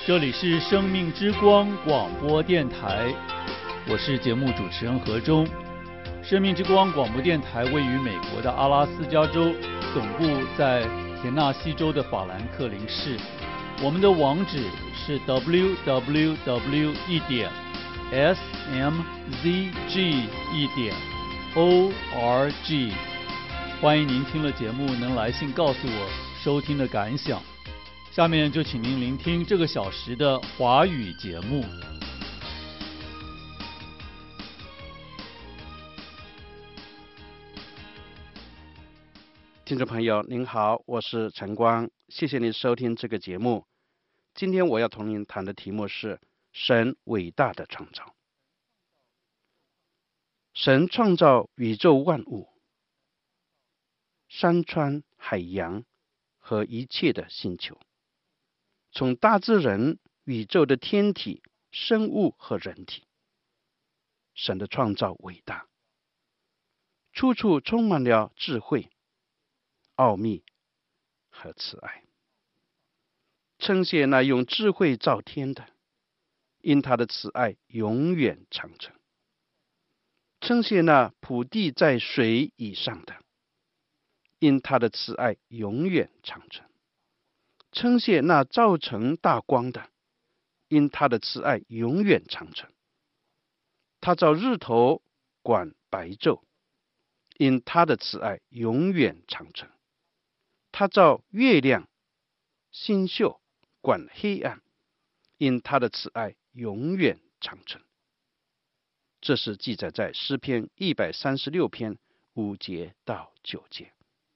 这里是生命之光广播电台，我是节目主持人何忠。生命之光广播电台位于美国的阿拉斯加州，总部在田纳西州的法兰克林市。我们的网址是 www.smzg.org。欢迎您听了节目能来信告诉我收听的感想。下面就请您聆听这个小时的华语节目。 听众朋友您好，我是陈光，谢谢您收听这个节目。今天我要同您谈的题目是神伟大的创造。神创造宇宙万物，山川海洋和一切的星球，从大自然、宇宙的天体、生物和人体。神的创造伟大，处处充满了智慧、奥秘和慈爱。称谢那用智慧造天的，因他的慈爱永远长存。称谢那普地在水以上的，因他的慈爱永远长存。称谢那造成大光的，因他的慈爱永远长存。他造日头管白昼，因他的慈爱永远长存。他造月亮星宿管黑暗，因他的慈爱永远长存。这是记载在诗篇136篇5节到9节。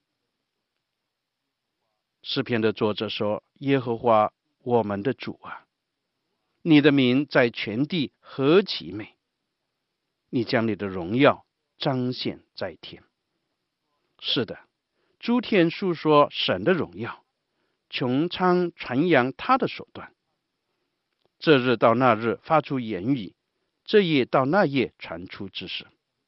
诗篇的作者说：耶和华我们的主啊，你的名在全地何其美！你将你的荣耀彰显在天。是的，诸天述说神的荣耀，穹苍传扬他的手段。这日到那日发出言语，这夜到那夜传出知识。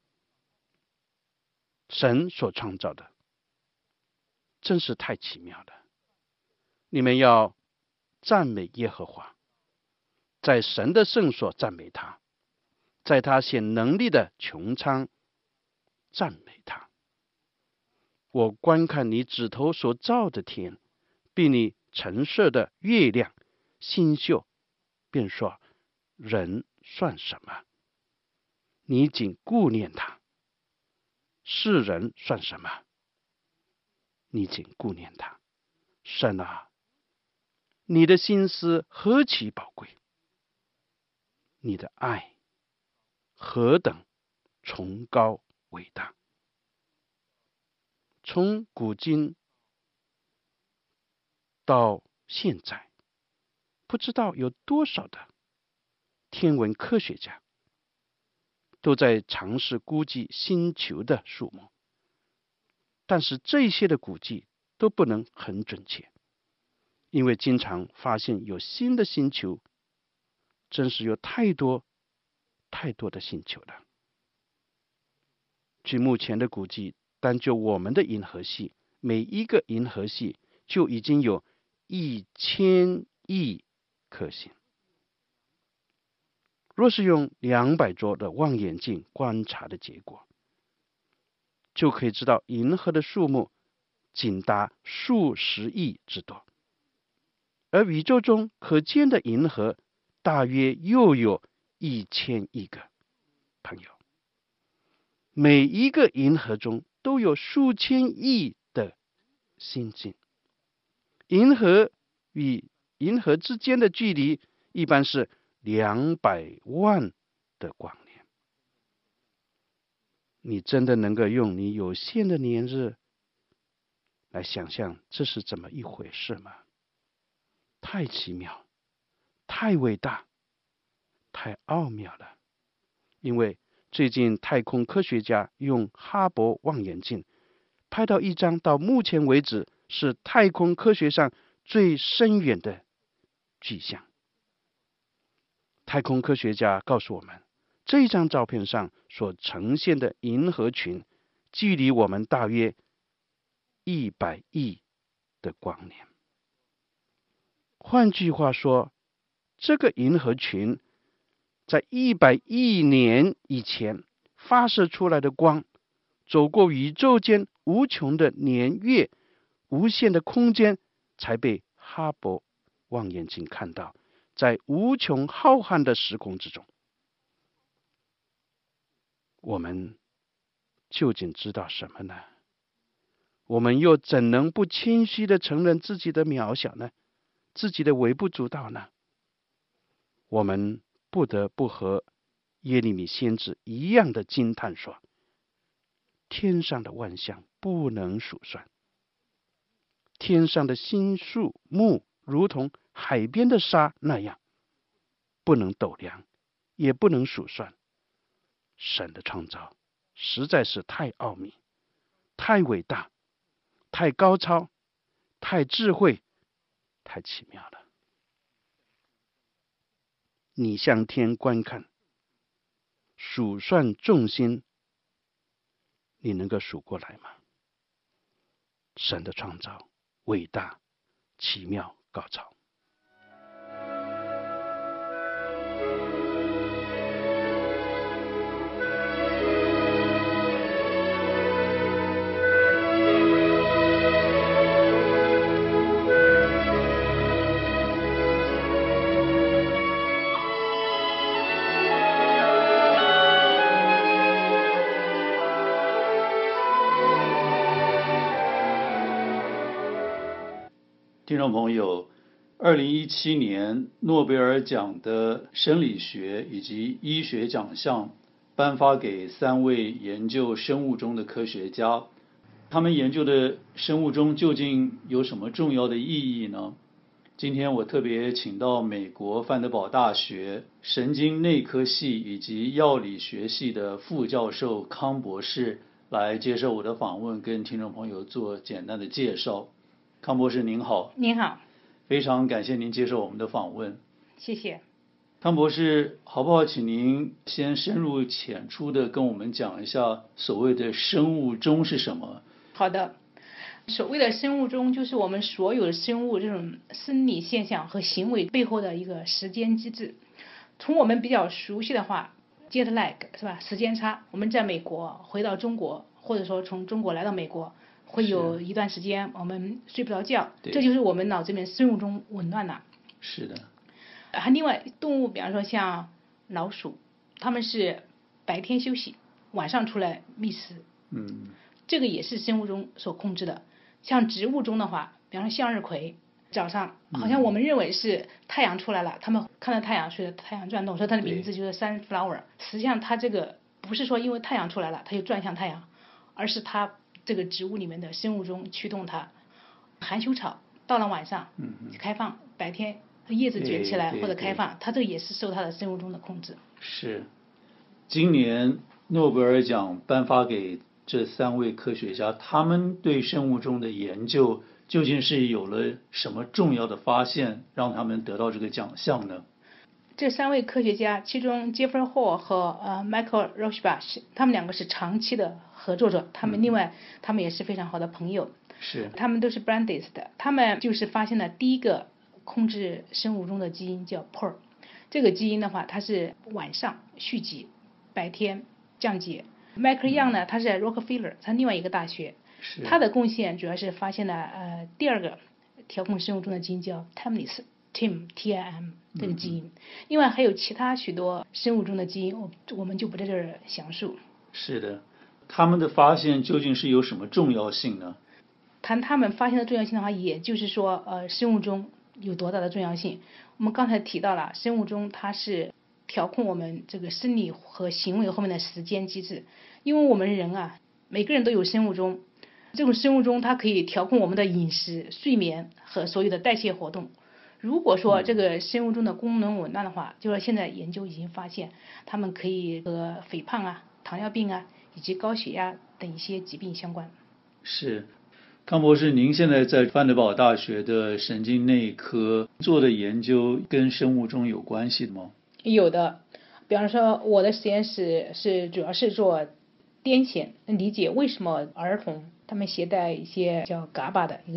神所创造的真是太奇妙了。你们要赞美耶和华，在神的圣所赞美他，在他显能力的穹苍赞美他。我观看你指头所造的天，比你陈设的月亮星宿，便说人算什么？你仅顾念他。世人算什么？你仅顾念他。神啊，你的心思何其宝贵，你的爱何等崇高伟大。从古今到现在，不知道有多少的天文科学家都在尝试估计星球的数目，但是这些的估计都不能很准确，因为经常发现有新的星球，真是有太多的星球了。据目前的估计，单就我们的银河系，每一个银河系就已经有1000亿颗星。若是用200桌的望远镜观察的结果，就可以知道银河的数目仅达数十亿之多，而宇宙中可见的银河大约又有1000亿个。朋友，每一个银河中都有数千亿的星星。银河与银河之间的距离一般是200万的光年。你真的能够用你有限的年日来想象这是怎么一回事吗？太奇妙，太伟大，太奥妙了。因为最近太空科学家用哈勃望远镜拍到一张到目前为止是太空科学上最深远的巨象。太空科学家告诉我们，这张照片上所呈现的银河群距离我们大约100亿的光年。换句话说， 这个银河群在100亿年以前发射出来的光，走过宇宙间无穷的年月、无限的空间，才被哈勃望远镜看到，在无穷浩瀚的时空之中。我们究竟知道什么呢？我们又怎能不谦虚地承认自己的渺小呢？自己的微不足道呢？我们不得不和耶利米先知一样的惊叹说：天上的万象不能数算，天上的星树木如同海边的沙那样，不能斗量，也不能数算。神的创造实在是太奥秘、太伟大、太高超、太智慧、太奇妙了。你向天观看，数算众星，你能够数过来吗？神的创造伟大、奇妙、高超。 听众朋友，2017年诺贝尔奖的生理学以及医学奖项颁发给3位研究生物钟的科学家，他们研究的生物钟究竟有什么重要的意义呢？今天我特别请到美国范德堡大学神经内科系以及药理学系的副教授康博士来接受我的访问，跟听众朋友做简单的介绍。康博士您好。 您好。 非常感谢您接受我们的访问。 谢谢。 康博士，好不好请您先深入浅出的跟我们讲一下所谓的生物钟是什么？ 好的。所谓的生物钟就是我们所有的生物这种生理现象和行为背后的一个时间机制。从我们比较熟悉的话 jet lag 是吧，时间差，我们在美国回到中国，或者说从中国来到美国，会有一段时间我们睡不着觉，这就是我们脑子里面生物钟紊乱了。 是的。 还另外动物，比方说像老鼠，它们是白天休息，晚上出来觅食。这个也是生物钟所控制的。像植物钟的话，比方说向日葵，早上好像我们认为是太阳出来了，他们看到太阳，随着太阳转动，所以它的名字就是 sunflower。实际上它这个不是说因为太阳出来了它就转向太阳，而是它这个植物里面的生物钟驱动它。含羞草到了晚上开放，白天叶子卷起来或者开放，它这个也是受它的生物钟的控制。 是。今年诺贝尔奖颁发给这3位科学家，他们对生物钟的研究究竟是有了什么重要的发现，让他们得到这个奖项呢？ 这3位科学家，其中 Jeffrey Hall 和Michael Rauschenbach， 他们2个是长期的合作者，他们另外他们也是非常好的朋友。 是。 他们都是 Brandeis 的，他们就是发现了第一个控制生物钟的基因叫 PER。这个基因的话，它是晚上蓄积，白天降解。Michael Young 呢，他是在 Rockefeller， 他另外一个大学，他的贡献主要是发现了第2个调控生物钟的基因叫 TIM 这个基因。另外还有其他许多生物钟的基因，我们就不在这儿详述。 是的。他们的发现究竟是有什么重要性呢？ 谈他们发现的重要性的话，也就是说生物钟有多大的重要性。我们刚才提到了生物钟，它是调控我们这个生理和行为后面的时间机制。因为我们人啊，每个人都有生物钟，这种生物钟它可以调控我们的饮食、睡眠和所有的代谢活动。如果说这个生物钟的功能紊乱的话，就是现在研究已经发现，他们可以和肥胖啊、糖尿病啊以及高血压等一些疾病相关。 是。康博士，您现在在范德堡大学的神经内科做的研究跟生物钟有关系的吗？ 有的。比方说我的实验室是主要是做癫痫，理解为什么儿童他们携带一些叫 GABA 的一个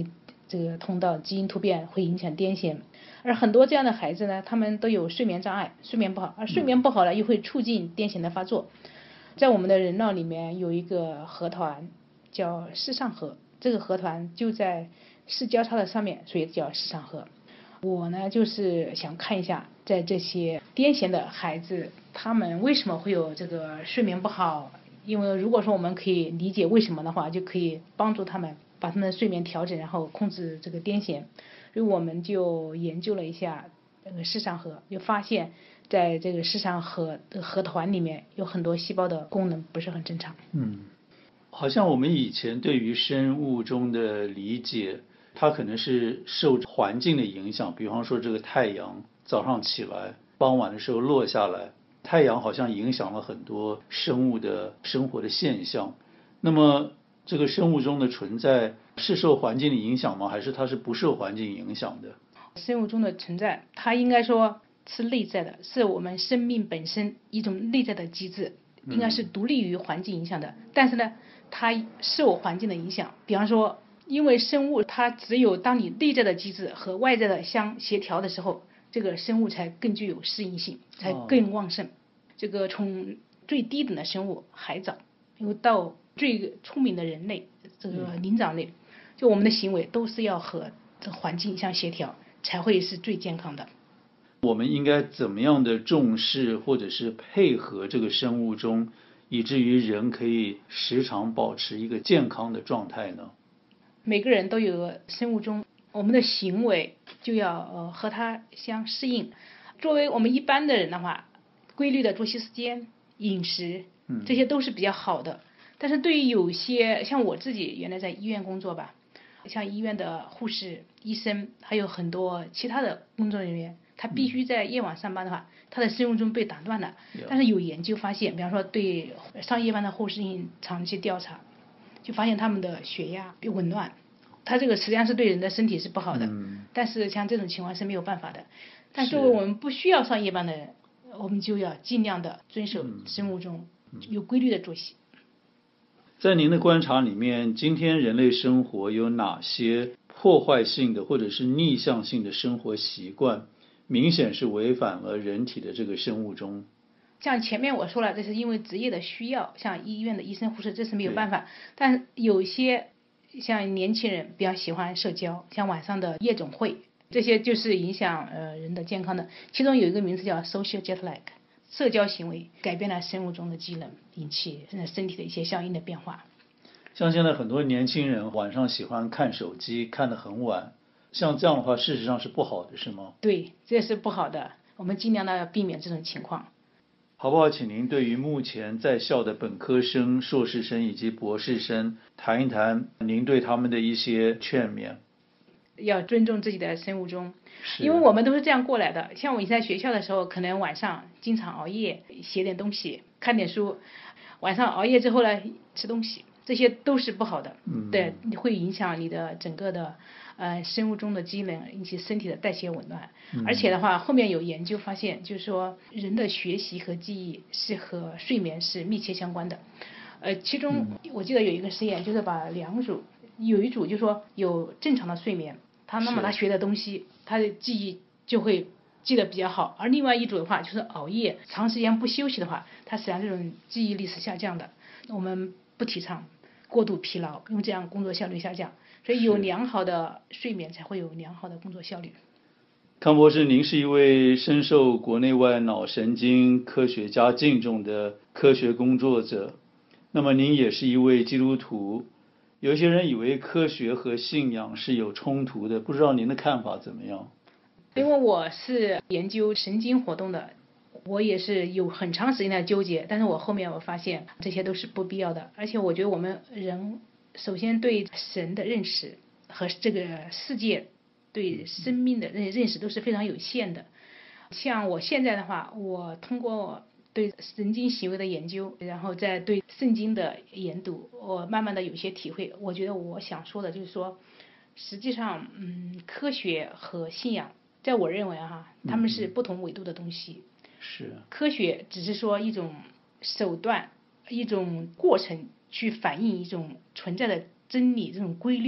这个通道基因突变会影响癫痫，而很多这样的孩子呢，他们都有睡眠障碍，睡眠不好，而睡眠不好了又会促进癫痫的发作。在我们的人脑里面有一个核团叫视上核，这个核团就在视交叉的上面，所以叫视上核。我呢就是想看一下，在这些癫痫的孩子，他们为什么会有这个睡眠不好？因为如果说我们可以理解为什么的话，就可以帮助他们把他们的睡眠调整，然后控制这个癫痫。所以我们就研究了一下这个视上核，就发现在这个视上核核团里面有很多细胞的功能不是很正常。 好像我们以前对于生物钟的理解，它可能是受环境的影响，比方说这个太阳早上起来，傍晚的时候落下来，太阳好像影响了很多生物的生活的现象。那么这个生物钟的存在是受环境的影响吗？还是它是不受环境影响的？ 生物钟的存在，它应该说是内在的，是我们生命本身一种内在的机制，应该是独立于环境影响的。但是呢，它受环境的影响，比方说，因为生物它只有当你内在的机制和外在的相协调的时候，这个生物才更具有适应性，才更旺盛。这个从最低等的生物海藻，又到最聪明的人类，这个灵长类，就我们的行为都是要和这环境相协调，才会是最健康的。 我们应该怎么样的重视或者是配合这个生物钟，以至于人可以时常保持一个健康的状态呢？ 每个人都有个生物钟，我们的行为就要和它相适应。作为我们一般的人的话，规律的作息时间、饮食，这些都是比较好的。但是对于有些像我自己原来在医院工作吧，像医院的护士、医生，还有很多其他的工作人员，他必须在夜晚上班的话，他的生物钟被打断了。但是有研究发现，比方说对上夜班的护士进行长期调查，就发现他们的血压紊乱，它这个实际上是对人的身体是不好的。但是像这种情况是没有办法的。但作为我们不需要上夜班的人，我们就要尽量的遵守生物钟，有规律的作息。 在您的观察里面，今天人类生活有哪些破坏性的或者是逆向性的生活习惯，明显是违反了人体的这个生物钟？ 像前面我说了，这是因为职业的需要，像医院的医生护士这是没有办法。但有些像年轻人比较喜欢社交，像晚上的夜总会，这些就是影响人的健康的。其中有一个名字叫 social jet lag， 社交行为改变了生物钟的机能，引起身体的一些相应的变化。 像现在很多年轻人晚上喜欢看手机，看得很晚，像这样的话事实上是不好的，是吗？ 对，这是不好的，我们尽量的要避免这种情况。 好不好？请您对于目前在校的本科生、硕士生以及博士生谈一谈您对他们的一些劝勉。 要尊重自己的生物钟，因为我们都是这样过来的。像我以前在学校的时候，可能晚上经常熬夜写点东西，看点书，晚上熬夜之后呢吃东西，这些都是不好的。对，会影响你的整个的生物钟的机能，引起身体的代谢紊乱。而且的话，后面有研究发现，就是说人的学习和记忆是和睡眠是密切相关的。其中我记得有一个实验，就是把两组，有一组就说有正常的睡眠，那么他学的东西，他的记忆就会记得比较好。而另外一组的话，就是熬夜长时间不休息的话，他实际上这种记忆力是下降的。我们不提倡过度疲劳，因为这样工作效率下降。所以有良好的睡眠，才会有良好的工作效率。 康博士，您是一位深受国内外脑神经科学家敬重的科学工作者，那么您也是一位基督徒。有一些人以为科学和信仰是有冲突的，不知道您的看法怎么样？ 因为我是研究神经活动的，我也是有很长时间的纠结，但是我后面我发现这些都是不必要的。而且我觉得我们人首先对神的认识和这个世界对生命的认识都是非常有限的。像我现在的话，我通过对神经行为的研究，然后再对圣经的研读，我慢慢的有些体会。我觉得我想说的就是说，实际上科学和信仰在我认为他们是不同维度的东西。 是。 科学只是说一种手段，一种过程去反映一种存在的真理，这种规律。比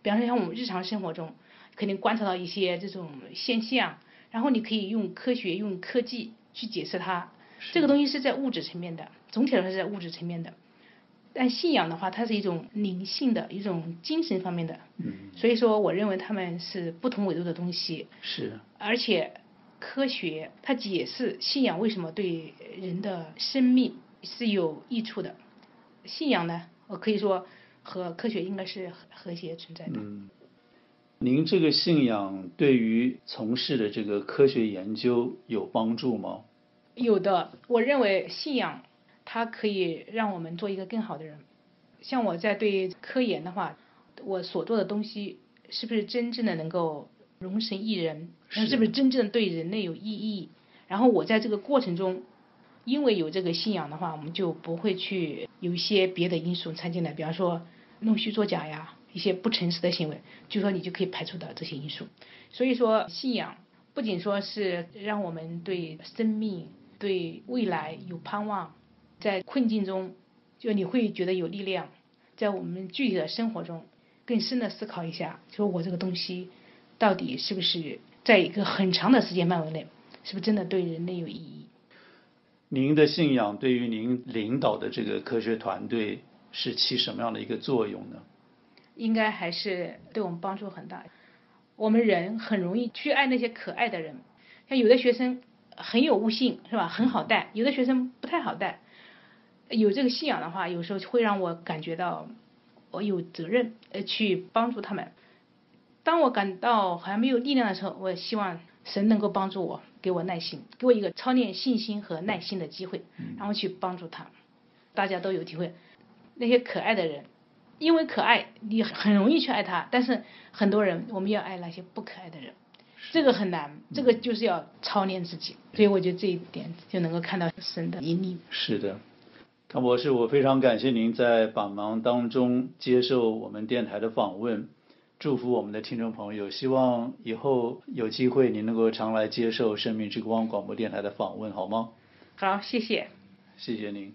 比方说像我们日常生活中肯定观察到一些这种现象，然后你可以用科学用科技去解释它，这个东西是在物质层面的，总体来说是在物质层面的。但信仰的话，它是一种灵性的一种精神方面的，所以说我认为他们是不同维度的东西。 是， 而且科学它解释信仰为什么对人的生命是有益处的，信仰呢，我可以说和科学应该是和谐存在的。 您这个信仰对于从事的这个科学研究有帮助吗？ 有的，我认为信仰它可以让我们做一个更好的人。像我在对科研的话，我所做的东西是不是真正的能够容神益人，是不是真正对人类有意义？然后我在这个过程中，因为有这个信仰的话，我们就不会去有一些别的因素掺进来，比方说弄虚作假呀，一些不诚实的行为，就说你就可以排除掉这些因素。所以说信仰不仅说是让我们对生命对未来有盼望，在困境中就你会觉得有力量，在我们具体的生活中更深的思考一下，说我这个东西到底是不是在一个很长的时间范围内是不是真的对人类有意义。 您的信仰对于您领导的这个科学团队是起什么样的一个作用呢？ 应该还是对我们帮助很大。我们人很容易去爱那些可爱的人，像有的学生很有悟性是吧，很好带，有的学生不太好带。有这个信仰的话，有时候会让我感觉到我有责任去帮助他们。当我感到好像没有力量的时候，我希望神能够帮助我，给我耐心，给我一个操练信心和耐心的机会，然后去帮助他。大家都有体会，那些可爱的人，因为可爱你很容易去爱他，但是很多人我们要爱那些不可爱的人，这个很难，这个就是要操练自己。所以我觉得这一点就能够看到神的引领。 是的，康博士，我非常感谢您在百忙当中接受我们电台的访问，祝福我们的听众朋友，希望以后有机会您能够常来接受生命之光广播电台的访问，好吗？ 好，谢谢。 谢谢您。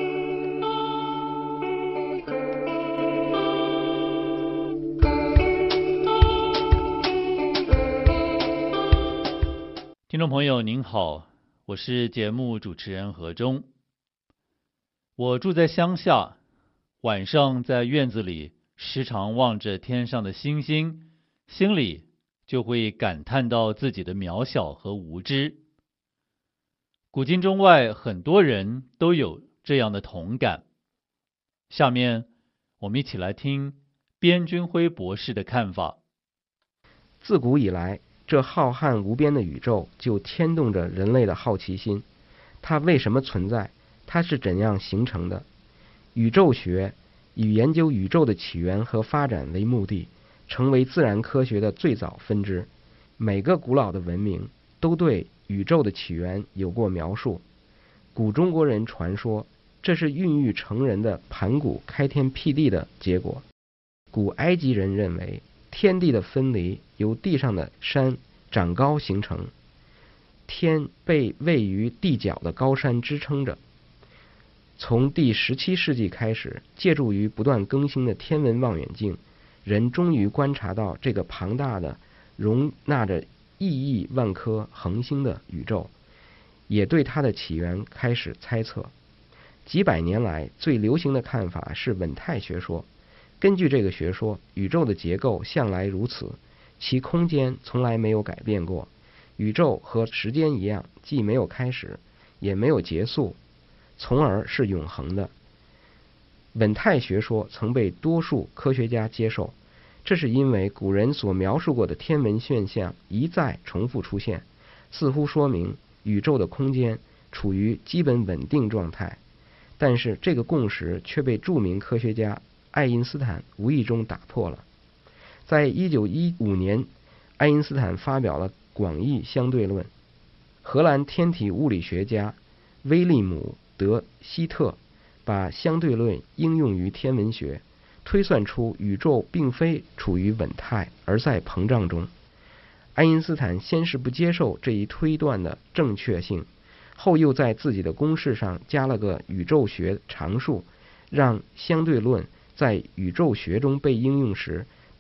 听众朋友您好，我是节目主持人何忠。我住在乡下，晚上在院子里时常望着天上的星星，心里就会感叹到自己的渺小和无知。古今中外很多人都有这样的同感。下面我们一起来听边军辉博士的看法。 自古以来，这浩瀚无边的宇宙就牵动着人类的好奇心。它为什么存在？它是怎样形成的？宇宙学以研究宇宙的起源和发展为目的，成为自然科学的最早分支。每个古老的文明都对宇宙的起源有过描述。古中国人传说，这是孕育成人的盘古开天辟地的结果。古埃及人认为，天地的分离由地上的山长高形成，天被位于地角的高山支撑着。从第17世纪开始，借助于不断更新的天文望远镜，人终于观察到这个庞大的、容纳着亿亿万颗恒星的宇宙，也对它的起源开始猜测。几百年来，最流行的看法是稳态学说。根据这个学说，宇宙的结构向来如此，其空间从来没有改变过。宇宙和时间一样，既没有开始，也没有结束，从而是永恒的。稳态学说曾被多数科学家接受，这是因为古人所描述过的天文现象一再重复出现，似乎说明宇宙的空间处于基本稳定状态。但是这个共识却被著名科学家爱因斯坦无意中打破了。在1915年，爱因斯坦发表了广义相对论。荷兰天体物理学家威利姆·德希特把相对论应用于天文学，推算出宇宙并非处于稳态，而在膨胀中。爱因斯坦先是不接受这一推断的正确性，后又在自己的公式上加了个宇宙学常数，让相对论在宇宙学中被应用时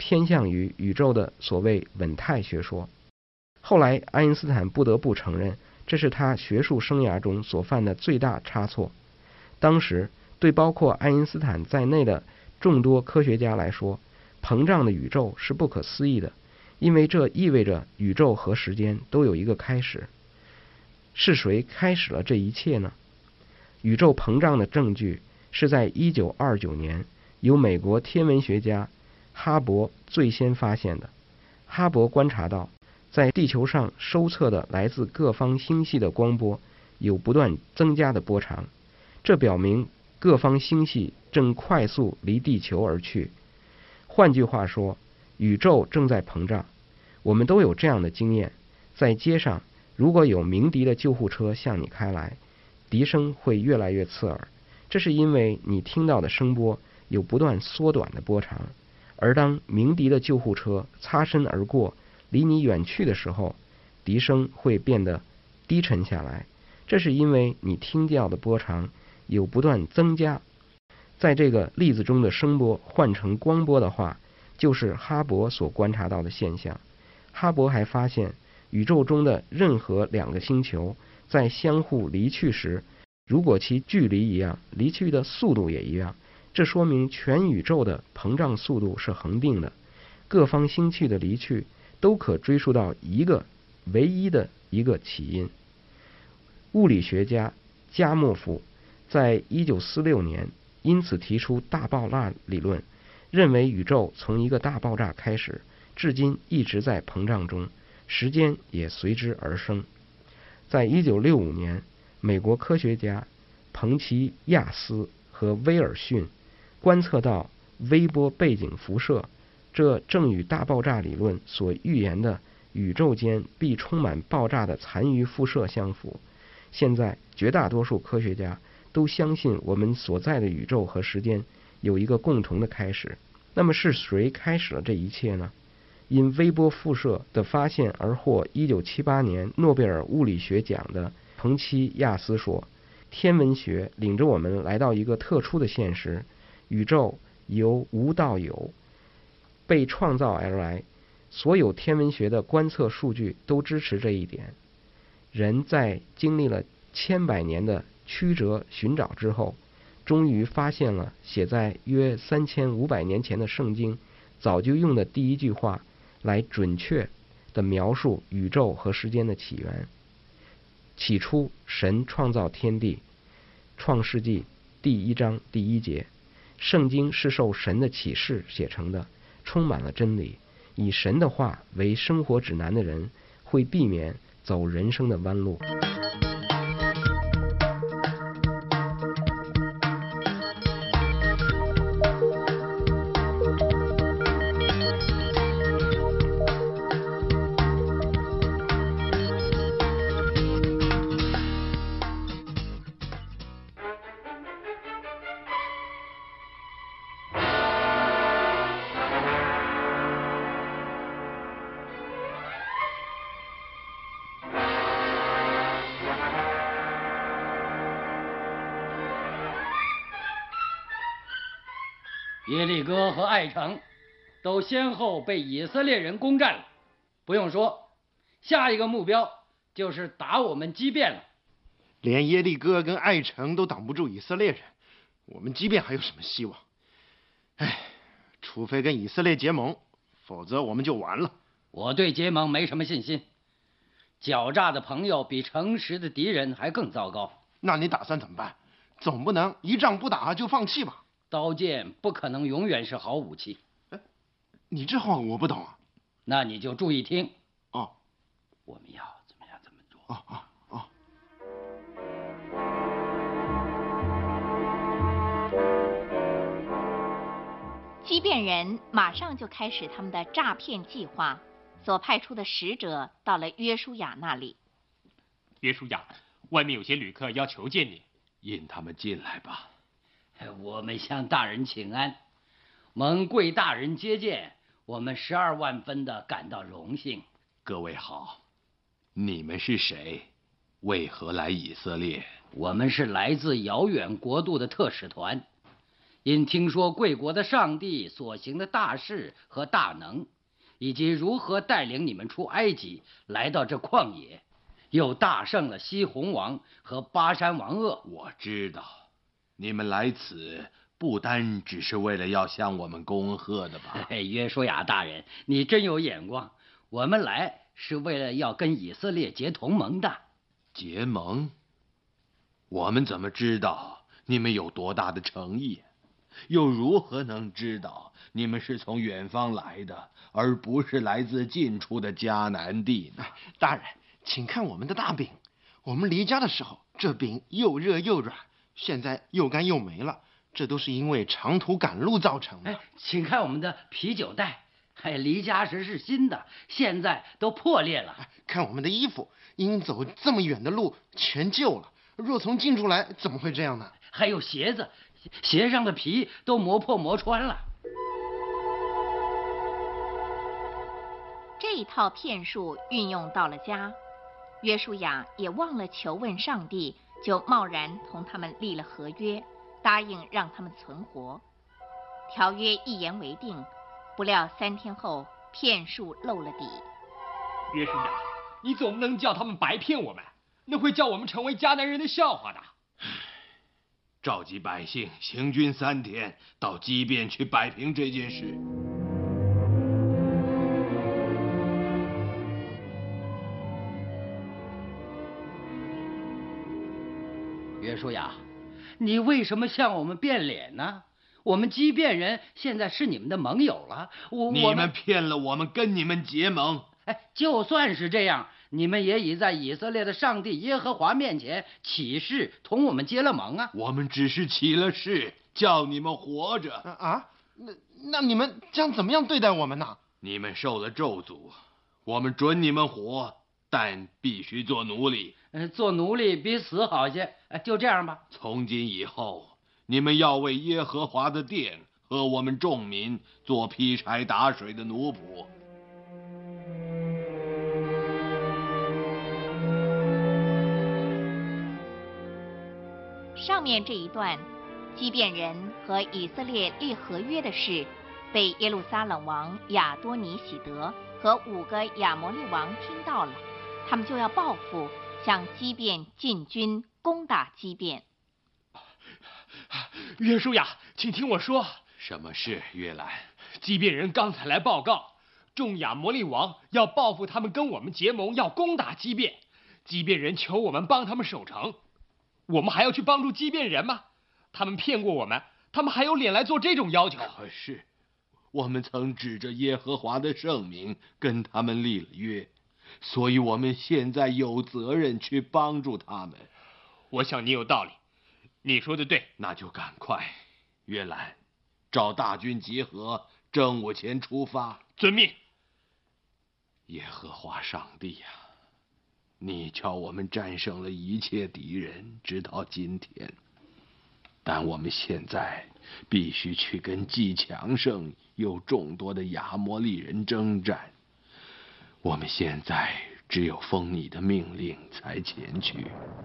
偏向于宇宙的所谓稳态学说。后来爱因斯坦不得不承认，这是他学术生涯中所犯的最大差错。当时对包括爱因斯坦在内的众多科学家来说，膨胀的宇宙是不可思议的，因为这意味着宇宙和时间都有一个开始。是谁开始了这一切呢？宇宙膨胀的证据是在1929年由美国天文学家哈勃最先发现的。哈勃观察到，在地球上收测的来自各方星系的光波有不断增加的波长，这表明各方星系正快速离地球而去。换句话说，宇宙正在膨胀。我们都有这样的经验，在街上如果有鸣笛的救护车向你开来，笛声会越来越刺耳，这是因为你听到的声波有不断缩短的波长。而当鸣笛的救护车擦身而过，离你远去的时候，笛声会变得低沉下来，这是因为你听到的波长有不断增加。在这个例子中的声波换成光波的话，就是哈勃所观察到的现象。哈勃还发现，宇宙中的任何两个星球在相互离去时，如果其距离一样，离去的速度也一样，这说明全宇宙的膨胀速度是恒定的。各方星系的离去都可追溯到唯一的一个起因。物理学家加莫夫在1946年因此提出大爆炸理论，认为宇宙从一个大爆炸开始，至今一直在膨胀中，时间也随之而生。在1965年，美国科学家彭齐亚斯和威尔逊观测到微波背景辐射，这正与大爆炸理论所预言的宇宙间必充满爆炸的残余辐射相符。现在绝大多数科学家都相信我们所在的宇宙和时间有一个共同的开始。那么是谁开始了这一切呢？因微波辐射的发现而获1978年诺贝尔物理学奖的彭齐亚斯说，天文学领着我们来到一个特殊的现实，宇宙由无到有，被创造而来。所有天文学的观测数据都支持这一点。人在经历了千百年的曲折寻找之后，终于发现了写在约3500年前的圣经早就用的第一句话来准确地描述宇宙和时间的起源。起初神创造天地，创世纪第1章第1节。圣经是受神的启示写成的，充满了真理。以神的话为生活指南的人会避免走人生的弯路。 耶利哥和艾城都先后被以色列人攻占了，不用说，下一个目标就是打我们基遍了。 连耶利哥跟艾城都挡不住以色列人，我们基遍还有什么希望？除非跟以色列结盟，否则我们就完了。 我对结盟没什么信心，狡诈的朋友比诚实的敌人还更糟糕。 那你打算怎么办？总不能一仗不打就放弃吧？ 刀剑不可能永远是好武器。 你这话我不懂啊。 那你就注意听。 哦， 我们要怎么样怎么做。 基遍人马上就开始他们的诈骗计划，所派出的使者到了约书亚那里。 约书亚，外面有些旅客要求见你， 引他们进来吧。 我们向大人请安，蒙贵大人接见，我们12万分的感到荣幸。 各位好，你们是谁？为何来以色列？ 我们是来自遥远国度的特使团， 因听说贵国的上帝所行的大事和大能，以及如何带领你们出埃及，来到这旷野，又大胜了西红王和巴山王噩。 我知道，你们来此不单只是为了要向我们恭贺的吧？ 约书亚大人，你真有眼光。我们来是为了要跟以色列结同盟的。 结盟？我们怎么知道你们有多大的诚意？又如何能知道你们是从远方来的，而不是来自近处的迦南地呢？ 大人，请看我们的大饼，我们离家的时候，这饼又热又软，现在又干又没了，这都是因为长途赶路造成的。 请看我们的啤酒袋，离家时是新的，现在都破裂了。 看我们的衣服，因走这么远的路全旧了，若从进出来，怎么会这样呢？ 还有鞋子，鞋上的皮都磨破磨穿了。 这一套骗术运用到了家，约书亚也忘了求问上帝，就贸然同他们立了合约，答应让他们存活。条约一言为定，不料3天后，骗术露了底。 约书亚，你总不能叫他们白骗我们，那会叫我们成为迦南人的笑话的。 召集百姓行军3天，到基遍去摆平这件事。 约书亚，你为什么向我们变脸呢？我们基遍人现在是你们的盟友了， 你们骗了我们，跟你们结盟。 就算是这样，你们也已在以色列的上帝耶和华面前起誓，同我们结了盟啊！ 我们只是起了誓，叫你们活着啊！那你们将怎么样对待我们呢？ 你们受了咒诅，我们准你们活，但必须做奴隶。 做奴隶比死好些。就这样吧。 从今以后，你们要为耶和华的殿和我们众民做劈柴打水的奴仆。 上面这一段，基遍人和以色列立合约的事，被耶路撒冷王亚多尼喜德和5个亚摩利王听到了，他们就要报复，向基遍进军，攻打基遍。 约书亚，请听我说。 什么事，约兰？ 基遍人刚才来报告，众亚摩利王要报复他们，跟我们结盟，要攻打基遍。基遍人求我们帮他们守城。我们还要去帮助基遍人吗？他们骗过我们，他们还有脸来做这种要求？ 可是，我们曾指着耶和华的圣名跟他们立了约，所以我们现在有责任去帮助他们。 我想你有道理，你说的对。 那就赶快，约兰，召大军集合，正午前出发。 遵命。 耶和华上帝呀！你叫我们战胜了一切敌人，直到今天。但我们现在必须去跟既强盛又众多的亚摩利人征战。我们现在只有奉你的命令才前去。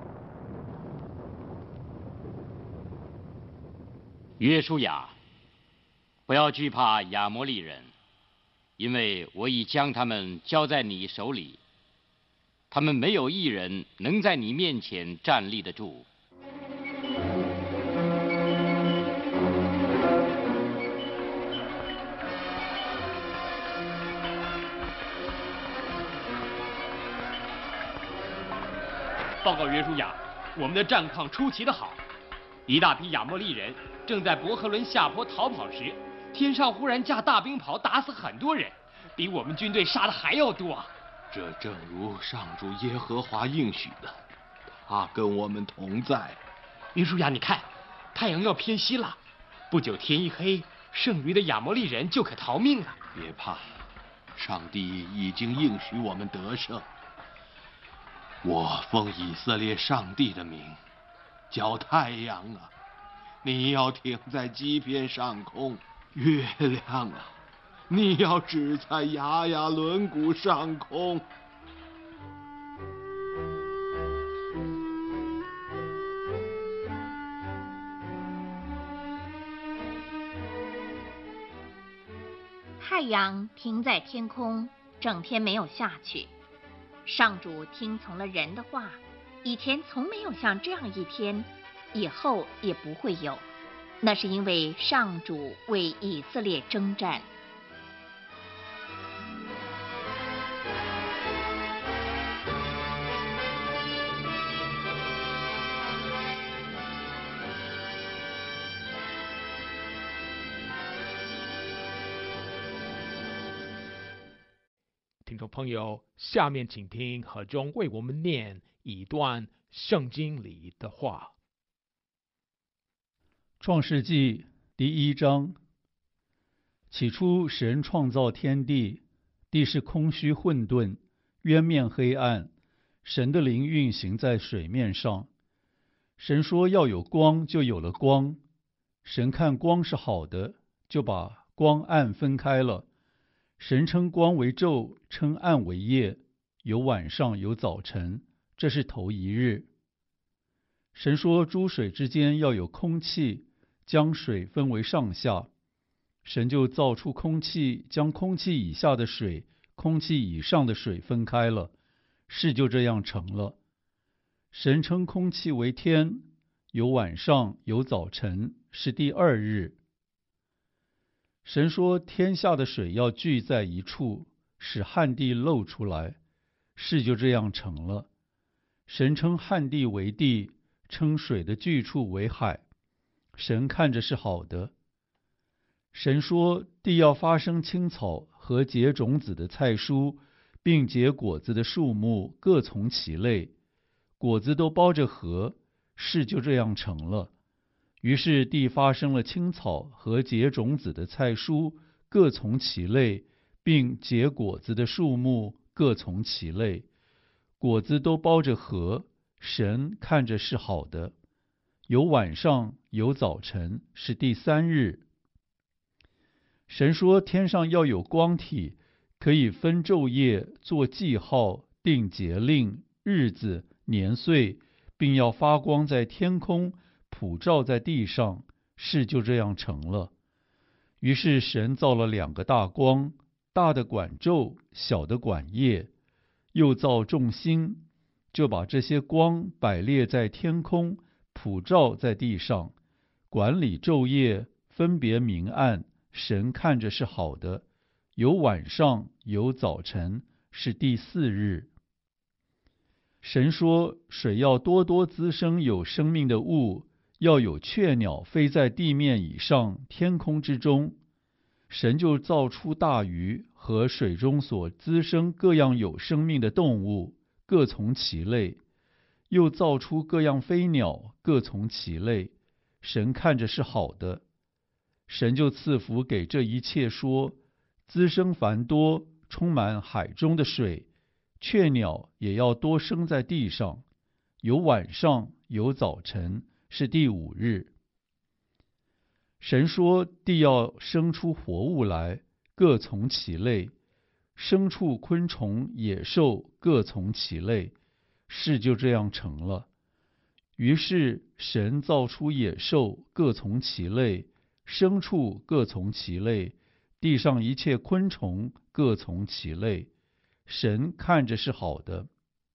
约书亚，不要惧怕亚摩利人，因为我已将他们交在你手里。他们没有一人能在你面前站立得住。 报告约书亚，我们的战况出奇的好。一大批亚摩利人正在伯和伦下坡逃跑时，天上忽然架大冰雹，打死很多人，比我们军队杀的还要多。 这正如上主耶和华应许的，他跟我们同在。 约书亚，你看，太阳要偏西了，不久天一黑，剩余的亚摩利人就可逃命了。 别怕，上帝已经应许我们得胜。我奉以色列上帝的名，叫太阳啊，你要停在基遍上空；月亮啊，你要止在雅雅轮谷上空。 太阳停在天空，整天没有下去。上主听从了人的话，以前从没有像这样一天，以后也不会有。那是因为上主为以色列征战。 听众朋友，下面请听何中为我们念一段圣经里的话。 创世纪第1章，起初神创造天地，地是空虚混沌，渊面黑暗，神的灵运行在水面上。神说要有光，就有了光。神看光是好的，就把光暗分开了。神称光为昼，称暗为夜，有晚上，有早晨，这是头一日。神说诸水之间要有空气，将水分为上下。神就造出空气，将空气以下的水、空气以上的水分开了，事就这样成了。神称空气为天，有晚上，有早晨，是第2日。神说天下的水要聚在一处，使旱地露出来，事就这样成了。神称旱地为地，称水的聚处为海。神看着是好的。神说地要发生青草和结种子的菜蔬，并结果子的树木，各从其类，果子都包着核，事就这样成了。于是地发生了青草和结种子的菜蔬，各从其类，并结果子的树木，各从其类，果子都包着核。神看着是好的。有晚上，有早晨，是第3日。神说天上要有光体，可以分昼夜，做记号，定节令、日子、年岁，并要发光在天空，普照在地上，事就这样成了。于是神造了2个大光，大的管昼，小的管夜，又造众星，就把这些光摆列在天空，普照在地上，管理昼夜，分别明暗。神看着是好的。有晚上，有早晨，是第4日。神说水要多多滋生有生命的物，要有雀鸟飞在地面以上，天空之中。神就造出大鱼和水中所滋生各样有生命的动物，各从其类，又造出各样飞鸟，各从其类。神看着是好的。神就赐福给这一切，说滋生繁多，充满海中的水，雀鸟也要多生在地上。有晚上，有早晨，是第5日。神说地要生出活物来，各从其类，牲畜、昆虫、野兽，各从其类，事就这样成了。于是神造出野兽，各从其类，牲畜各从其类，地上一切昆虫各从其类。神看着是好的。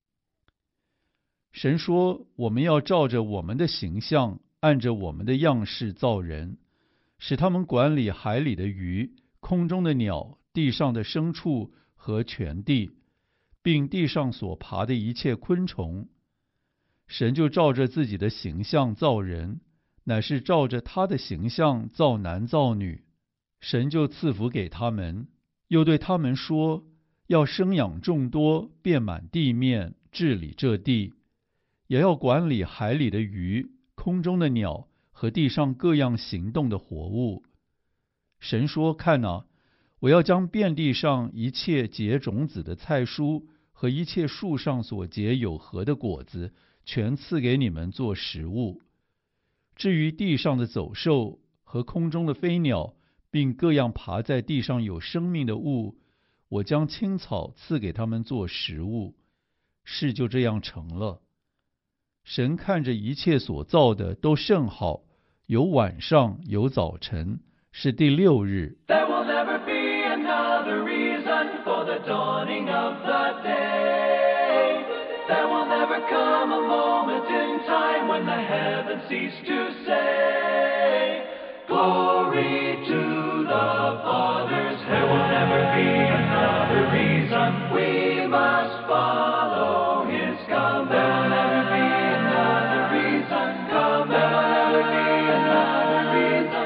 神说我们要照着我们的形象，按着我们的样式造人，使他们管理海里的鱼，空中的鸟，地上的牲畜和全地，并地上所爬的一切昆虫。神就照着自己的形象造人，乃是照着他的形象造男造女。神就赐福给他们，又对他们说，要生养众多，遍满地面，治理这地，也要管理海里的鱼，空中的鸟和地上各样行动的活物。神说，看哪，我要将遍地上一切结种子的菜蔬和一切树上所结有核的果子，全赐给你们做食物。至于地上的走兽和空中的飞鸟，并各样爬在地上有生命的物，我将青草赐给他们做食物。事就这样成了。神看着一切所造的都甚好，有晚上，有早晨，是第6日。 will never be another reason for the dawning of the day. There will never come a moment in time when the heavens cease to say, glory to the fathers. There will never be another reason we must follow his command. There will never be another reason. Command. There will never be another reason.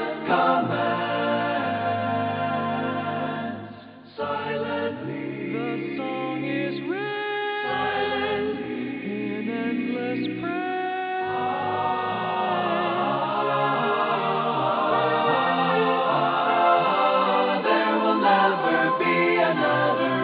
Command. Silently, the song is read. Silently, in endless prayer. There will never be another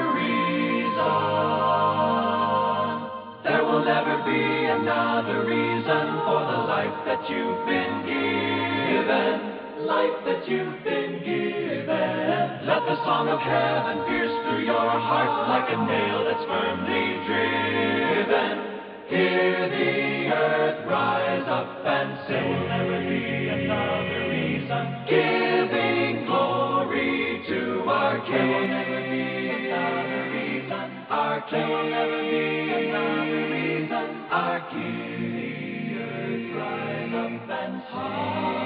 reason. There will never be another reason for the life that you've been given. Life that you've been given. Let the song of heaven pierce through your heart like a nail that's firmly driven. Hear the earth rise up and say, there will never be another reason. Giving glory to our King. There will never be another reason. Our King. There will never be another reason. Our King. The earth rise up and sing.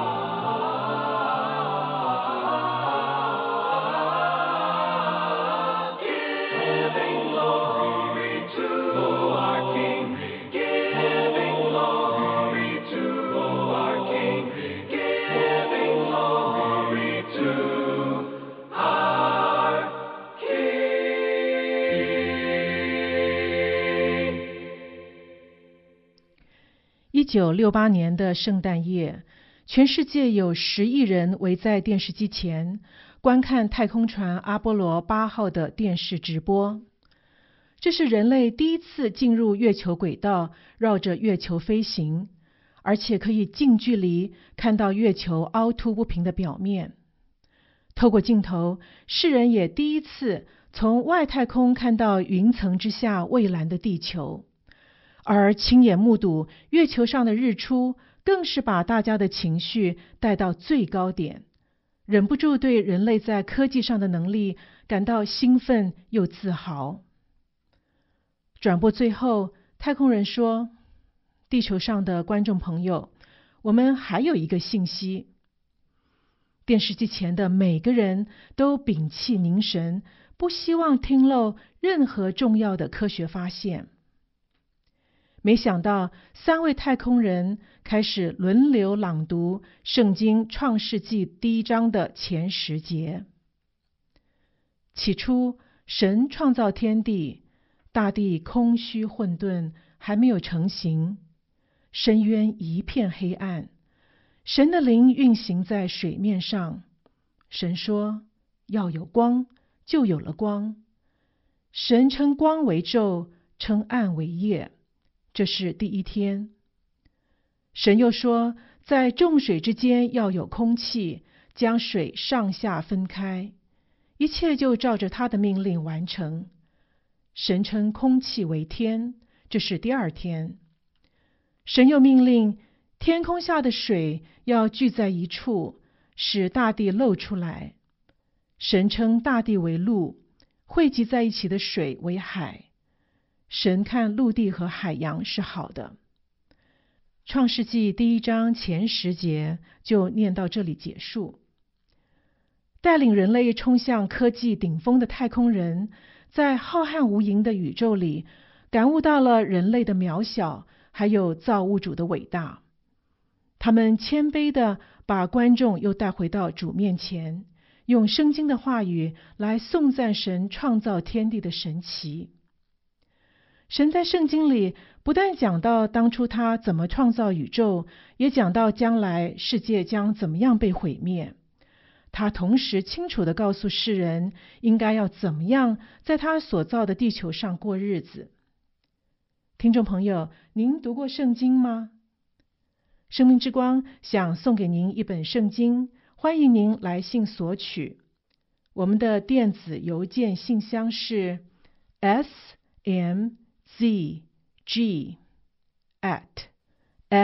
1968年的圣诞夜，全世界有10亿人围在电视机前，观看太空船阿波罗8号的电视直播。这是人类第一次进入月球轨道，绕着月球飞行，而且可以近距离看到月球凹凸不平的表面。透过镜头，世人也第一次从外太空看到云层之下蔚蓝的地球。而亲眼目睹月球上的日出，更是把大家的情绪带到最高点，忍不住对人类在科技上的能力感到兴奋又自豪。转播最后，太空人说：“地球上的观众朋友，我们还有一个信息。”电视机前的每个人都屏气凝神，不希望听漏任何重要的科学发现。没想到3位太空人开始轮流朗读圣经创世纪第1章的前10节。起初，神创造天地，大地空虚混沌，还没有成形，深渊一片黑暗，神的灵运行在水面上。神说：“要有光，就有了光。”神称光为昼，称暗为夜。这是第1天。神又说，在众水之间要有空气，将水上下分开，一切就照着他的命令完成。神称空气为天，这是第2天。神又命令天空下的水要聚在一处，使大地露出来。神称大地为陆，汇集在一起的水为海。神看陆地和海洋是好的。创世纪第1章前10节就念到这里结束。带领人类冲向科技顶峰的太空人，在浩瀚无垠的宇宙里，感悟到了人类的渺小，还有造物主的伟大。他们谦卑地把观众又带回到主面前，用圣经的话语来颂赞神创造天地的神奇。神在圣经里不但讲到当初他怎么创造宇宙，也讲到将来世界将怎么样被毁灭。他同时清楚地告诉世人，应该要怎么样在他所造的地球上过日子。听众朋友，您读过圣经吗？生命之光想送给您一本圣经，欢迎您来信索取。我们的电子邮件信箱是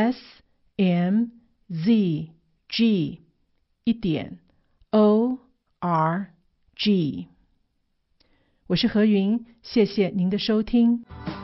smzg@smzg.org。 我是何云，谢谢您的收听。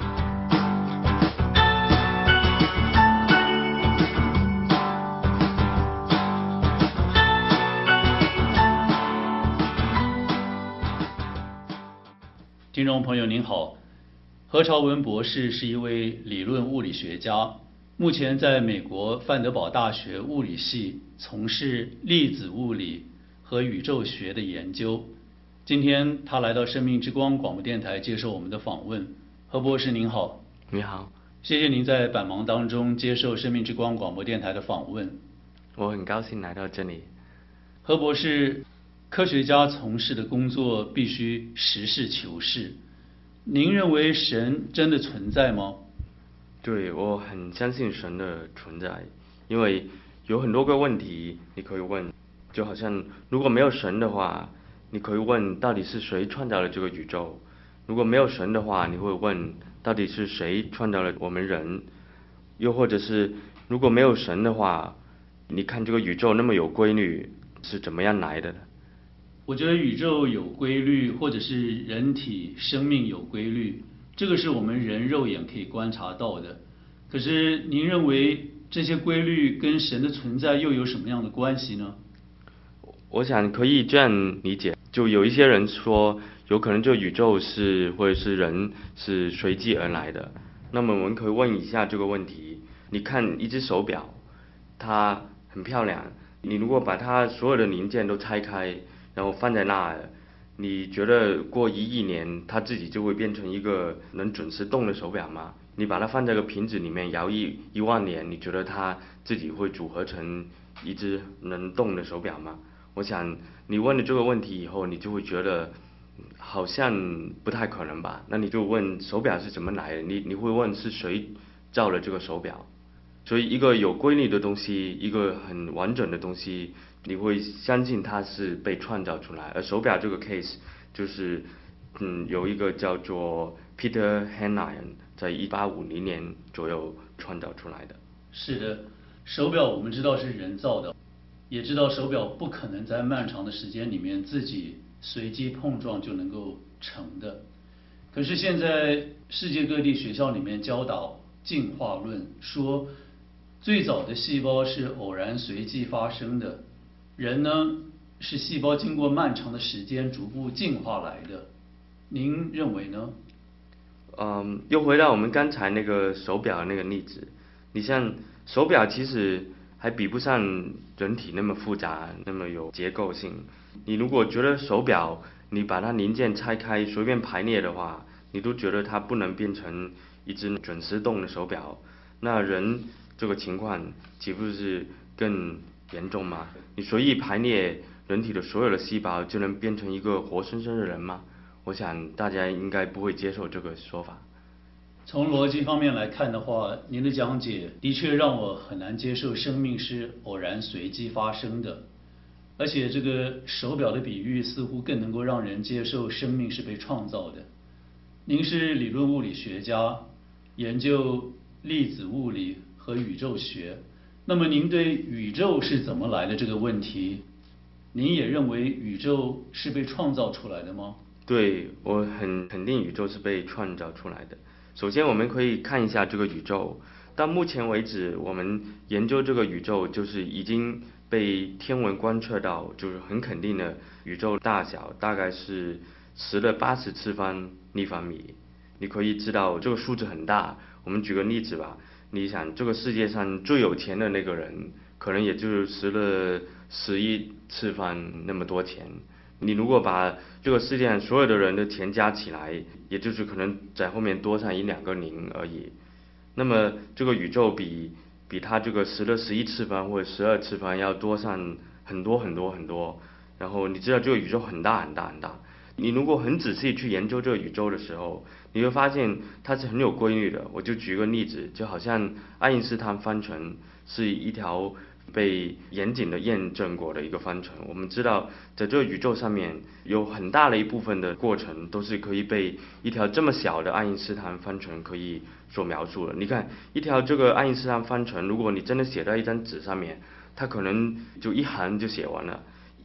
听众朋友您好，何朝文博士是一位理论物理学家，目前在美国范德堡大学物理系从事粒子物理和宇宙学的研究。今天他来到生命之光广播电台接受我们的访问。何博士您好。 你好， 谢谢您在百忙当中接受生命之光广播电台的访问。 我很高兴来到这里。 何博士，科学家从事的工作必须实事求是。您认为神真的存在吗？ 对，我很相信神的存在，因为有很多个问题你可以问，就好像如果没有神的话，你可以问到底是谁创造了这个宇宙；如果没有神的话，你会问到底是谁创造了我们人；又或者是如果没有神的话，你看这个宇宙那么有规律，是怎么样来的呢？ 我觉得宇宙有规律，或者是人体生命有规律，这个是我们人肉眼可以观察到的。可是您认为这些规律跟神的存在又有什么样的关系呢？ 我想可以这样理解，就有一些人说，有可能这个宇宙是或者是人是随机而来的。那么我们可以问一下这个问题：你看一只手表，它很漂亮，你如果把它所有的零件都拆开，然后放在那儿，你觉得过1亿年它自己就会变成一个能准时动的手表吗？你把它放在个瓶子里面摇1万年，你觉得它自己会组合成一只能动的手表吗？我想你问了这个问题以后，你就会觉得好像不太可能吧？那你就问手表是怎么来的？你会问是谁造了这个手表？所以一个有规律的东西，一个很完整的东西，你会相信它是被创造出来。而手表这个 case 就是有一个叫做 Peter Hanrahan 在1850年左右创造出来的。 是的，手表我们知道是人造的，也知道手表不可能在漫长的时间里面自己随机碰撞就能够成的。可是现在世界各地学校里面教导进化论，说最早的细胞是偶然随机发生的，人呢是细胞经过漫长的时间逐步进化来的。您认为呢？ 又回到我们刚才那个手表那个例子，你像手表其实还比不上人体那么复杂，那么有结构性。你如果觉得手表你把它零件拆开随便排列的话，你都觉得它不能变成一只准时动的手表，那人这个情况岂不是更严重吗？你随意排列人体的所有的细胞就能变成一个活生生的人吗？我想大家应该不会接受这个说法。 从逻辑方面来看的话，您的讲解的确让我很难接受生命是偶然随机发生的，而且这个手表的比喻似乎更能够让人接受生命是被创造的。您是理论物理学家，研究粒子物理和宇宙学，那么您对宇宙是怎么来的这个问题，您也认为宇宙是被创造出来的吗？ 对，我很肯定宇宙是被创造出来的。首先我们可以看一下这个宇宙，到目前为止我们研究这个宇宙就是已经被天文观测到，就是很肯定的宇宙大小大概是10⁻⁸次方立方米。你可以知道这个数字很大。我们举个例子吧，你想这个世界上最有钱的那个人可能也就是10⁻11次方那么多钱，你如果把这个世界上所有的人的钱加起来，也就是可能在后面多上1-2个零而已。那么这个宇宙比它这个10⁻11次方或者12次方要多上很多很多很多。然后你知道这个宇宙很大很大很大，你如果很仔细去研究这个宇宙的时候，你会发现它是很有规律的。我就举个例子，就好像爱因斯坦方程是一条被严谨的验证过的一个方程。我们知道在这个宇宙上面有很大的一部分的过程都是可以被一条这么小的爱因斯坦方程可以所描述的。你看一条这个爱因斯坦方程，如果你真的写在一张纸上面，它可能就一行就写完了。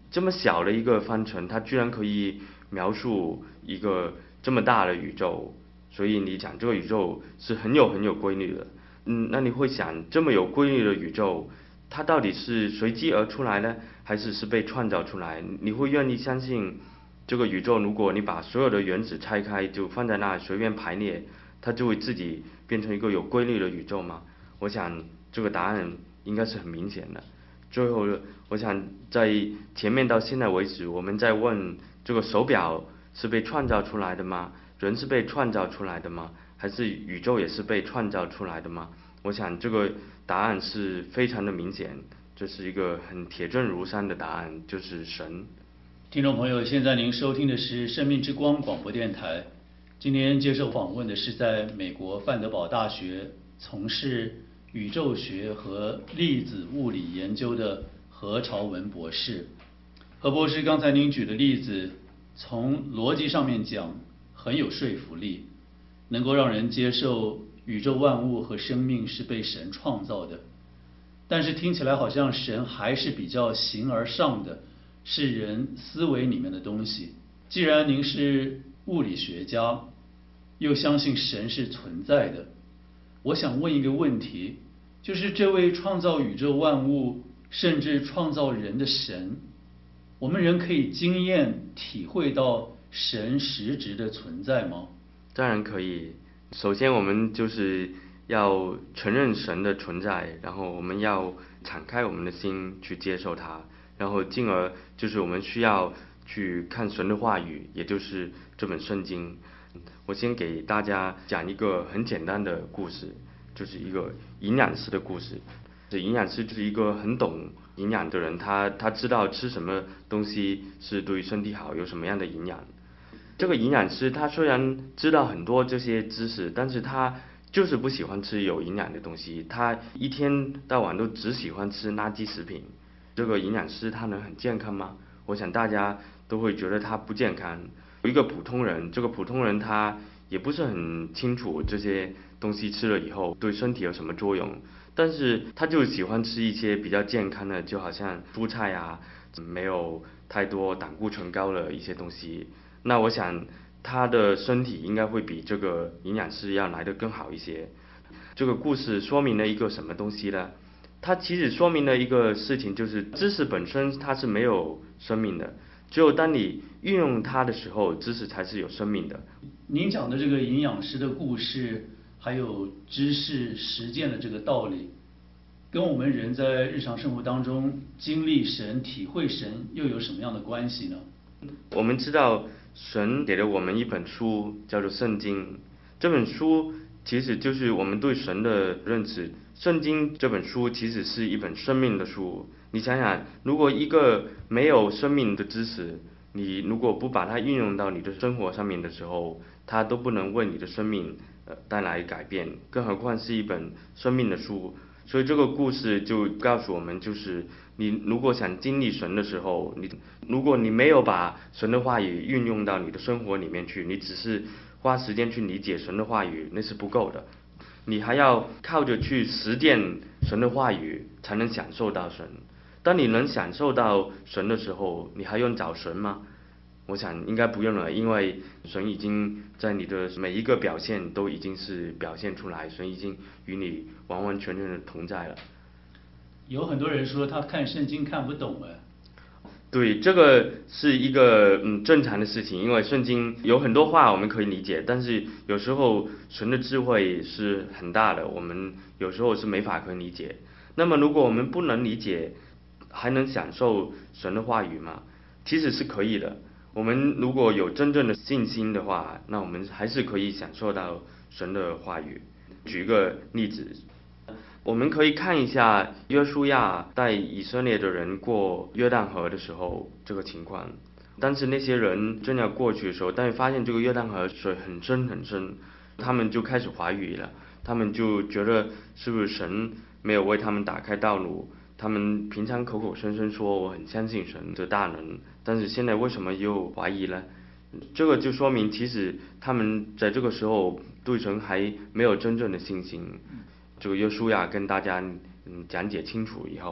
这么小的一个方程，它居然可以描述一个这么大的宇宙，所以你讲这个宇宙是很有规律的。那你会想，这么有规律的宇宙，它到底是随机而出来呢，还是被创造出来？你会愿意相信这个宇宙，如果你把所有的原子拆开，就放在那随便排列，它就会自己变成一个有规律的宇宙吗？我想这个答案应该是很明显的。最后，我想在前面到现在为止，我们在问这个手表是被创造出来的吗？人是被创造出来的吗？还是宇宙也是被创造出来的吗？我想这个答案是非常的明显，这是一个很铁证如山的答案，就是神。 听众朋友，现在您收听的是生命之光广播电台。今天接受访问的是在美国范德堡大学从事宇宙学和粒子物理研究的何朝文博士。何博士，刚才您举的例子，从逻辑上面讲很有说服力，能够让人接受宇宙万物和生命是被神创造的。但是听起来好像神还是比较形而上的，是人思维里面的东西。既然您是物理学家，又相信神是存在的，我想问一个问题，就是这位创造宇宙万物甚至创造人的神，我们人可以经验体会到神实质的存在吗？ 当然可以。首先我们就是要承认神的存在，然后我们要敞开我们的心去接受它，然后进而就是我们需要去看神的话语，也就是这本圣经。我先给大家讲一个很简单的故事，就是一个营养师的故事。这营养师就是一个很懂营养的人，他知道吃什么东西是对身体好，有什么样的营养。这个营养师他虽然知道很多这些知识，但是他就是不喜欢吃有营养的东西，他一天到晚都只喜欢吃垃圾食品。这个营养师他能很健康吗？我想大家都会觉得他不健康。有一个普通人，这个普通人他也不是很清楚这些东西吃了以后对身体有什么作用，但是他就喜欢吃一些比较健康的，就好像蔬菜啊，没有太多胆固醇高的一些东西。那我想他的身体应该会比这个营养师要来得更好一些。这个故事说明了一个什么东西呢？它其实说明了一个事情，就是知识本身它是没有生命的，只有当你运用它的时候，知识才是有生命的。 您讲的这个营养师的故事，还有知识实践的这个道理，跟我们人在日常生活当中经历神、体会神又有什么样的关系呢？ 我们知道神给了我们一本书，叫做圣经。这本书其实就是我们对神的认识。圣经这本书其实是一本生命的书。你想想，如果一个没有生命的知识，你如果不把它运用到你的生活上面的时候，它都不能为你的生命带来改变，更何况是一本生命的书。所以这个故事就告诉我们，就是你如果想经历神的时候，如果你没有把神的话语运用到你的生活里面去，你只是花时间去理解神的话语，那是不够的。你还要靠着去实践神的话语，才能享受到神。当你能享受到神的时候，你还用找神吗？我想应该不用了，因为神已经在你的每一个表现都已经是表现出来，神已经与你完完全全的同在了。 有很多人说他看圣经看不懂哎。 对，这个是一个正常的事情，因为圣经有很多话我们可以理解，但是有时候神的智慧是很大的，我们有时候是没法可以理解。那么如果我们不能理解，还能享受神的话语吗？其实是可以的。我们如果有真正的信心的话，那我们还是可以享受到神的话语。举一个例子，我们可以看一下约书亚带以色列的人过约旦河的时候这个情况。但是那些人正要过去的时候，但是发现这个约旦河水很深很深，他们就开始怀疑了，他们就觉得是不是神没有为他们打开道路。他们平常口口声声说我很相信神的大能，但是现在为什么又怀疑呢？这个就说明其实他们在这个时候对神还没有真正的信心。这个约书亚跟大家讲解清楚以后，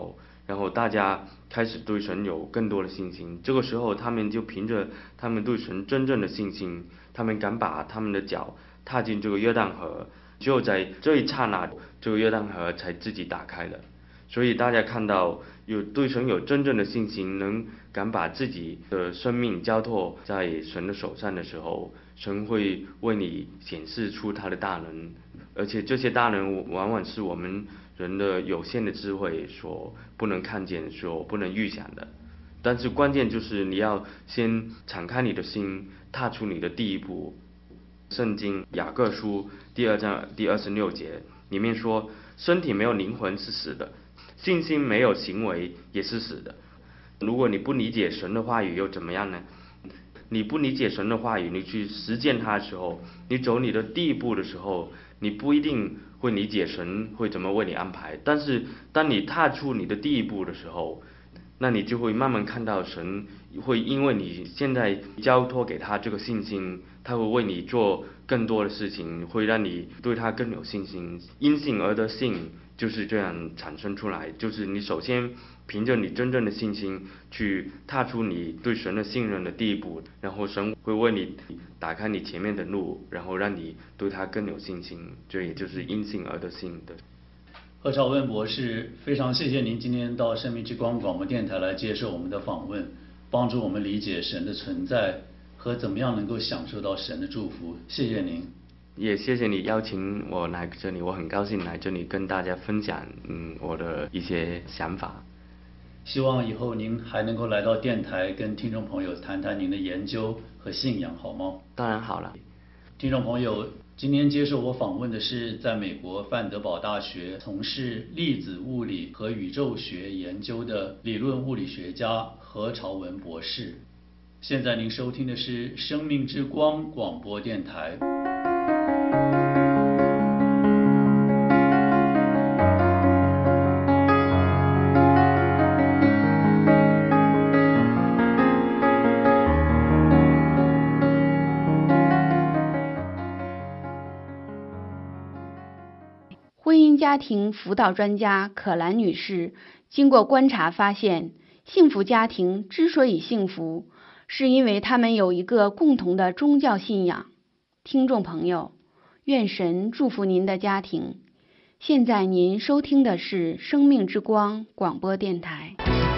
然后大家开始对神有更多的信心。这个时候，他们就凭着他们对神真正的信心，他们敢把他们的脚踏进这个约旦河。只有在这一刹那，这个约旦河才自己打开了。所以大家看到对神有真正的信心，能敢把自己的生命交托在神的手上的时候，神会为你显示出他的大能，而且这些大能往往是我们人的有限的智慧所不能看见、所不能预想的。但是关键就是你要先敞开你的心，踏出你的第一步。圣经雅各书第2章第26节里面说，身体没有灵魂是死的，信心没有行为也是死的。如果你不理解神的话语又怎么样呢？你不理解神的话语，你去实践它的时候，你走你的第一步的时候，你不一定会理解神会怎么为你安排。但是当你踏出你的第一步的时候，那你就会慢慢看到神会因为你现在交托给他这个信心，他会为你做更多的事情，会让你对他更有信心。因信而得信就是这样产生出来，就是你首先凭着你真正的信心去踏出你对神的信任的第一步，然后神会为你打开你前面的路，然后让你对他更有信心。这也就是因信而得信的。 何朝文博士，非常谢谢您今天到生命之光广播电台来接受我们的访问，帮助我们理解神的存在和怎么样能够享受到神的祝福。谢谢您。 也谢谢你邀请我来这里，我很高兴来这里跟大家分享我的一些想法。 希望以后您还能够来到电台跟听众朋友谈谈您的研究和信仰，好吗？ 当然好了。 听众朋友，今天接受我访问的是在美国范德堡大学从事粒子物理和宇宙学研究的理论物理学家何朝文博士。现在您收听的是生命之光广播电台。 婚姻家庭辅导专家可兰女士经过观察发现，幸福家庭之所以幸福，是因为他们有一个共同的宗教信仰。听众朋友，愿神祝福您的家庭。现在您收听的是生命之光广播电台。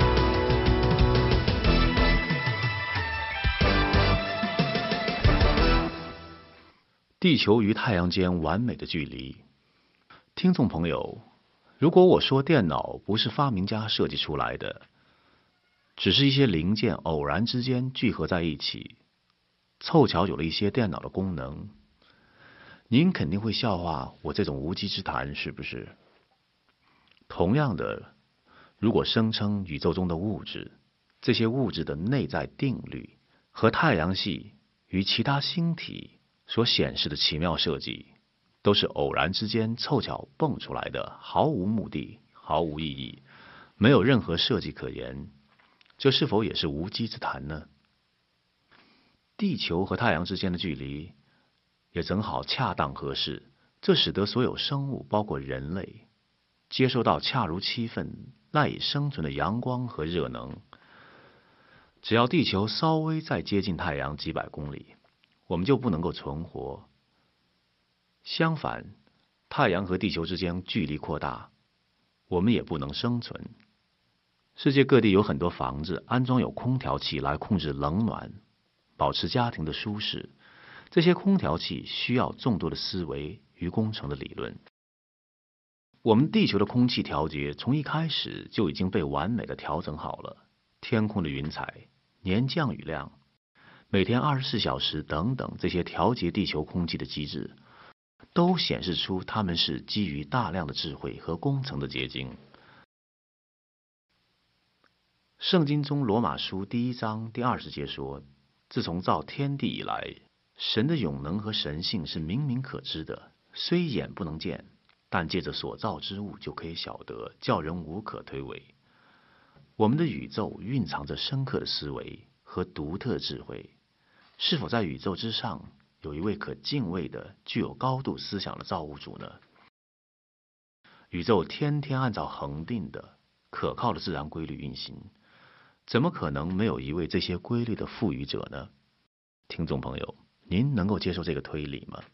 地球与太阳间完美的距离。听众朋友，如果我说电脑不是发明家设计出来的，只是一些零件偶然之间聚合在一起，凑巧有了一些电脑的功能，您肯定会笑话我这种无稽之谈，是不是？同样的，如果声称宇宙中的物质，这些物质的内在定律和太阳系与其他星体所显示的奇妙设计，都是偶然之间凑巧蹦出来的，毫无目的，毫无意义，没有任何设计可言，这是否也是无稽之谈呢？地球和太阳之间的距离也正好恰当合适，这使得所有生物，包括人类，接受到恰如其分、赖以生存的阳光和热能。只要地球稍微再接近太阳几百公里，我们就不能够存活。相反，太阳和地球之间距离扩大，我们也不能生存。世界各地有很多房子安装有空调器来控制冷暖，保持家庭的舒适。这些空调器需要众多的思维与工程的理论。我们地球的空气调节从一开始就已经被完美的调整好了，天空的云彩、年降雨量、每天24小时等等，这些调节地球空气的机制都显示出它们是基于大量的智慧和工程的结晶。圣经中罗马书第1章第20节说，自从造天地以来，神的永能和神性是明明可知的，虽眼不能见，但借着所造之物就可以晓得，叫人无可推诿。我们的宇宙蕴藏着深刻的思维和独特的智慧，是否在宇宙之上有一位可敬畏的、具有高度思想的造物主呢？宇宙天天按照恒定的、 可靠的自然规律运行，怎么可能没有一位这些规律的赋予者呢？听众朋友，您能够接受这个推理吗？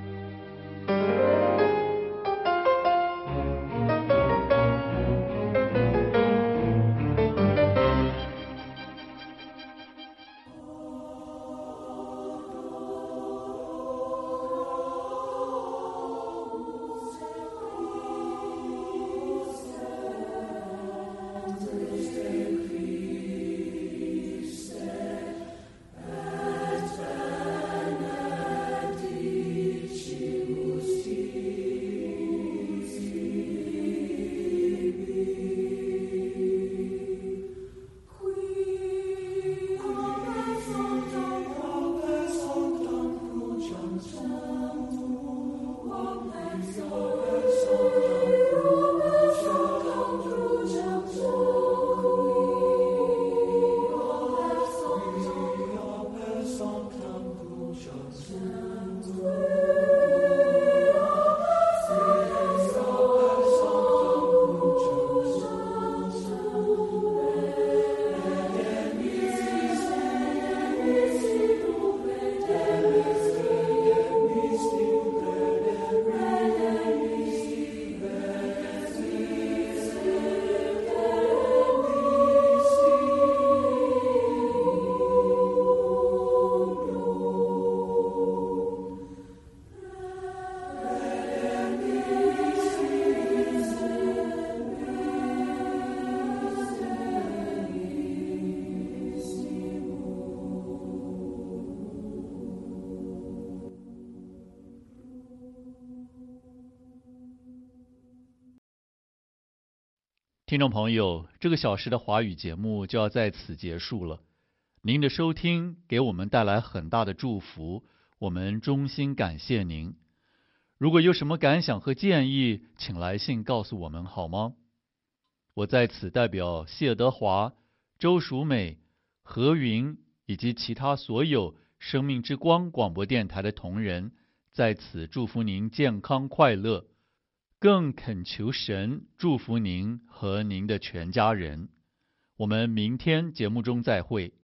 听众朋友，这个小时的华语节目就要在此结束了。您的收听给我们带来很大的祝福，我们衷心感谢您。如果有什么感想和建议，请来信告诉我们好吗？我在此代表谢德华、周淑美、何云以及其他所有生命之光广播电台的同仁，在此祝福您健康快乐，更恳求神祝福您和您的全家人。我们明天节目中再会。